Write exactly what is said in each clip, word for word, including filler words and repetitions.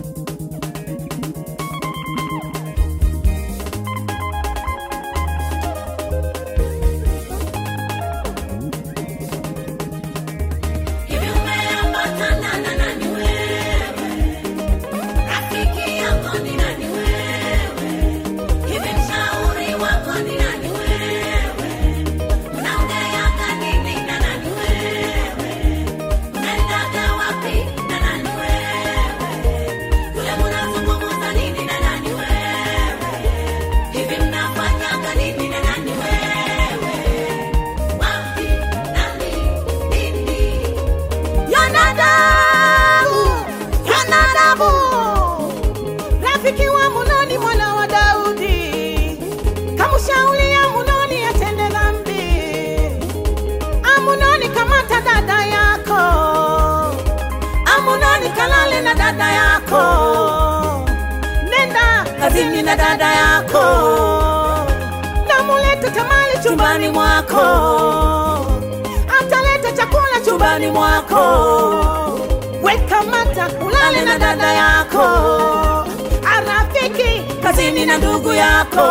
kazini na dada yako, na muleta tamali chumbani mwako, ataleta chakula chumbani mwako. Weka mata ulale na dada yako, arafiki kazini na ndugu yako,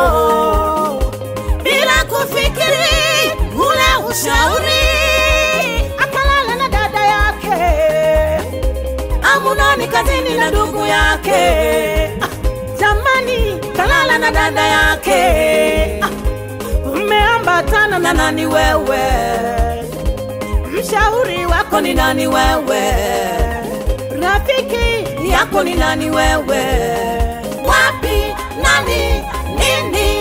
bila kufikiri ule ushauri akalala na dada yake. Amunani kazini na ndugu yake, jamani kalala na dada yake. Umeambatana na nani wewe? Mshauri wako ni nani wewe? Rafiki yako ni nani wewe? Wapi, nani, nini?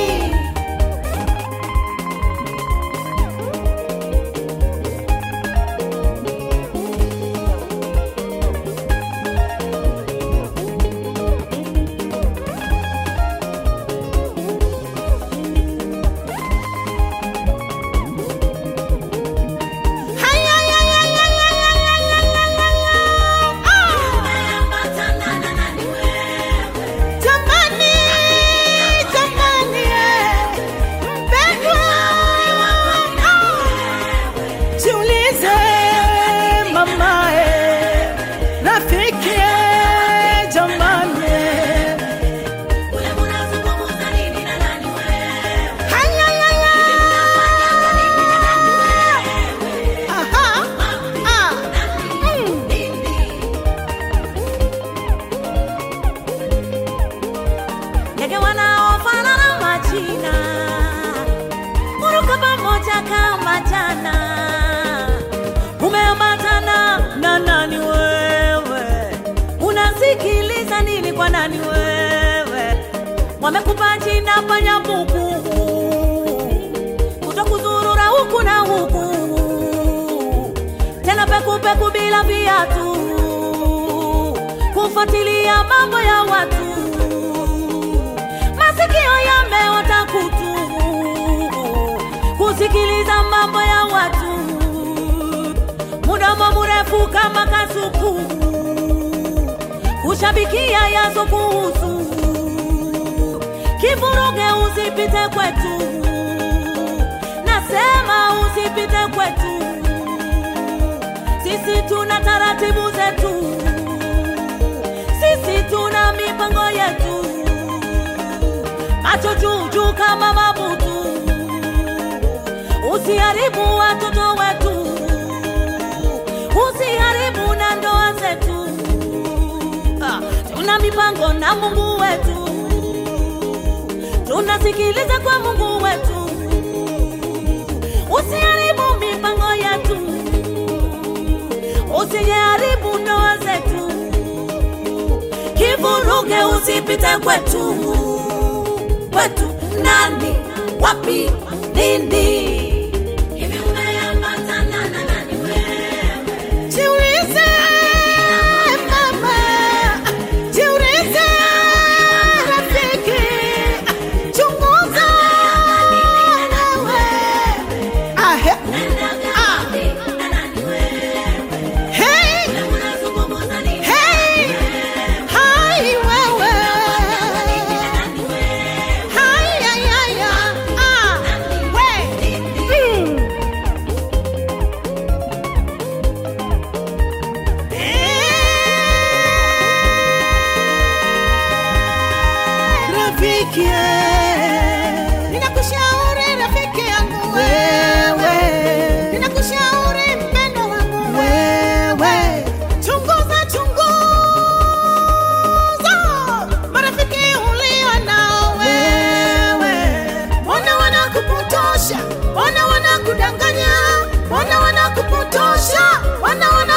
Wamekupa jina panyabuku, kutokuzurura huku na huku, tena peku peku bila viatu, kufuatilia mambo ya watu. Masikio yameota kutu, kusikiliza mambo ya watu. Mdomo mrefu kama kasuku, kushabikia yaso kuhusu. Kivuruge usipite kwetu, nasema usipite kwetu. Sisi tuna taratibu zetu, sisi tuna mipango yetu. Macho juu juu kama mabutu, usiharibu watoto wetu, usiharibu na ndoa zetu. Ah, tuna mipango na Mungu wetu, tunasikiliza kwa Mungu wetu. Usiharibu mipango yetu, usiharibu ndoa zetu. Kivuruge usipite kwetu, kwetu nani, wapi, nini? wana wana